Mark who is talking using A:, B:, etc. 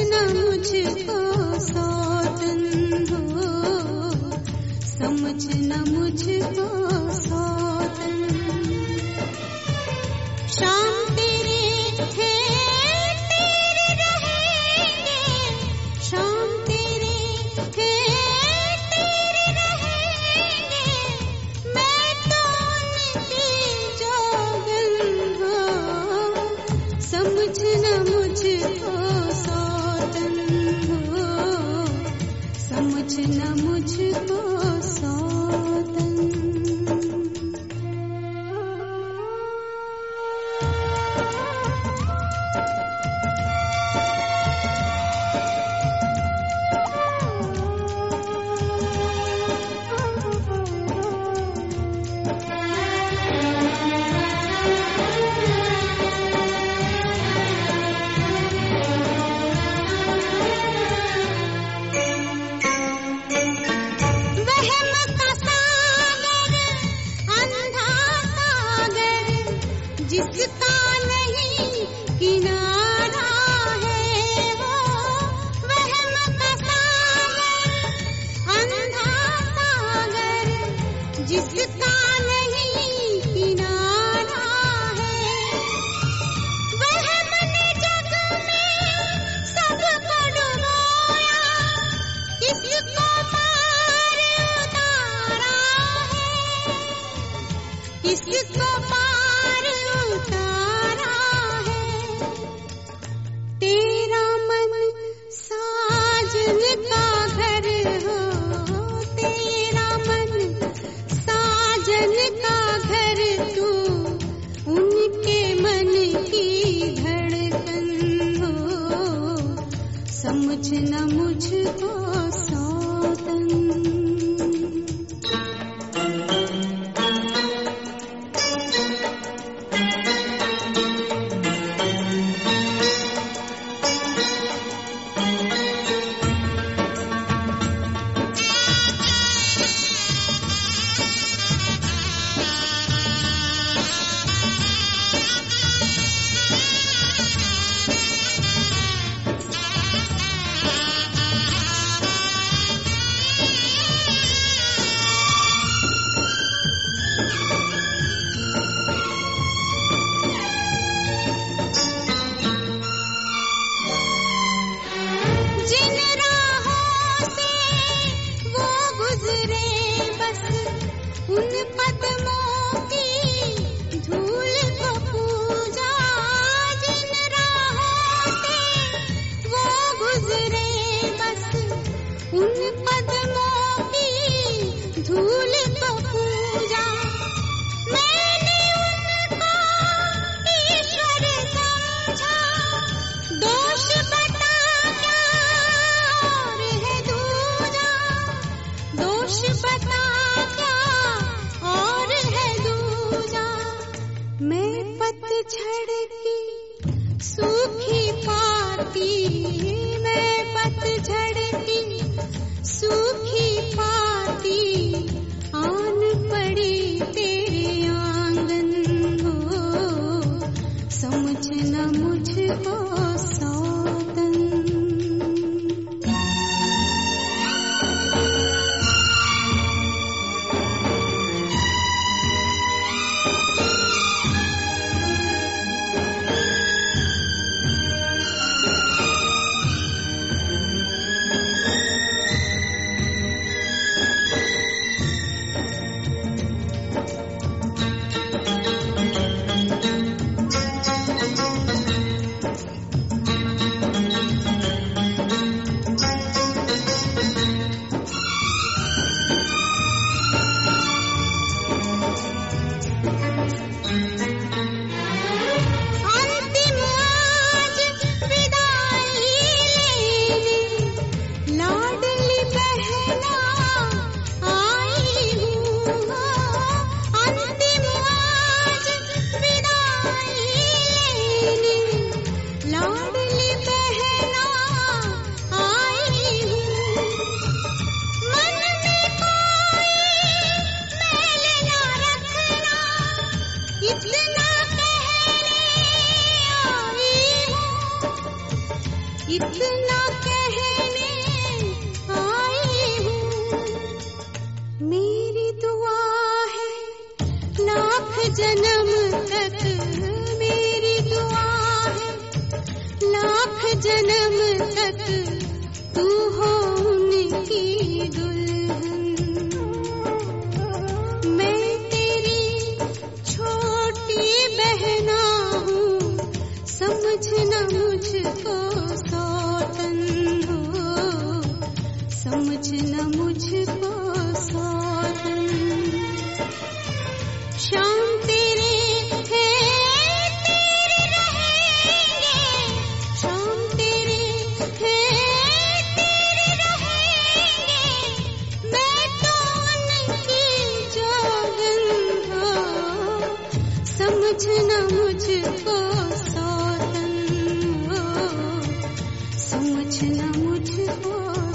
A: समझना मुझको सौतन हो, समझना मुझको सौतन। शाम तेरे है तेरे रहेंगे, शाम तेरे है तेरे रहेंगे, मैं तो उनकी जोगन हो, समझना मुझको सौतन हो, समझना मुझको सौतन। जिसका नहीं किनारा है वो वहम का सागर, अंधा सागर, जिसका नहीं किनारा है। वहम ने जग में सबको डुबोया, किसको पार उतारा है, किसको पार उतारा है। तेरा मन साजन का घर हो, तेरा मन साजन का घर, तू उनके मन की धड़कन हो, समझना मुझको सौतन। इतना कहने आई हूँ। मेरी दुआ है लाख जन्म तक, मेरी दुआ है लाख जन्म तक तू हो उनकी दुल्हन। मैं तेरी छोटी बहना हूँ, समझना मुझको सौतन हो, समझना मुझको सौतन। शाम तेरे हैं तेरे रहेंगे, शाम तेरे हैं तेरे रहेंगे, मैं तो उनकी जोगन हो, समझना मुझको सौतन हो, समझना मुझको